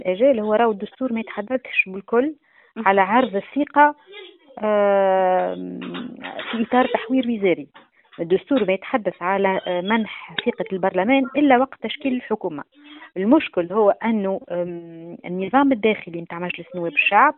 الأجال هو راهو الدستور ما يتحدثش بالكل مهم. على عرض الثقة في إطار تحوير وزاري. الدستور ما يتحدث على منح ثقة البرلمان إلا وقت تشكيل الحكومة. المشكل هو أنه النظام الداخلي متاع مجلس نواب الشعب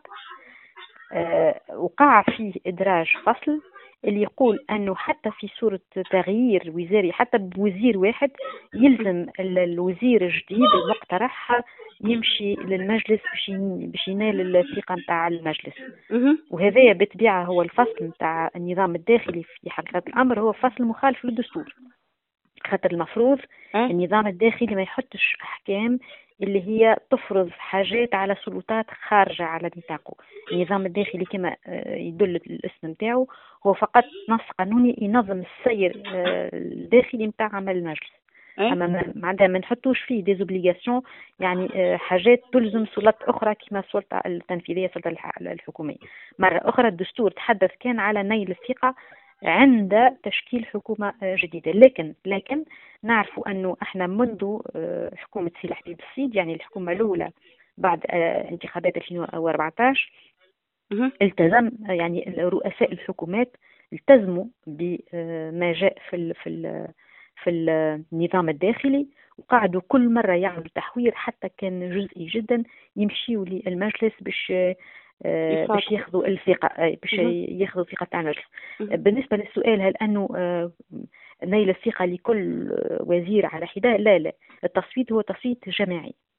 وقع فيه إدراج فصل اللي يقول أنه حتى في صورة تغيير وزاري حتى بوزير واحد يلزم الوزير الجديد المقترح يمشي للمجلس باش ينال الثقة متاع المجلس. مهم. وهذا بالطبيعة هو الفصل متاع النظام الداخلي في حقيقة الأمر، هو فصل مخالف للدستور. خاطر المفروض النظام الداخلي ما يحطش أحكام اللي هي تفرض حاجات على سلطات خارجة على نطاقه. النظام الداخلي كما يدل الاسم نتاعو هو فقط نص قانوني ينظم السير الداخلي متاع عمل المجلس. اما معناتها ما نحطوش فيه ديزوبليغاسيون، يعني حاجات تلزم سلطات اخرى كما السلطه التنفيذيه السلطه الحكوميه. مره اخرى الدستور تحدث كان على نيل الثقه عند تشكيل حكومة جديدة، لكن نعرف أنه احنا منذ حكومة سي حبيب السيد، يعني الحكومة الأولى بعد انتخابات 2014 التزم يعني رؤساء الحكومات التزموا بما جاء في النظام الداخلي، وقعدوا كل مرة يعملوا تحوير حتى كان جزئي جدا يمشيوا للمجلس باش ياخذوا الثقة، باش ياخذوا ثقة تاع المجلس. بالنسبة للسؤال هل أنه نيل الثقة لكل وزير على حدة؟ لا، التصويت هو تصويت جماعي.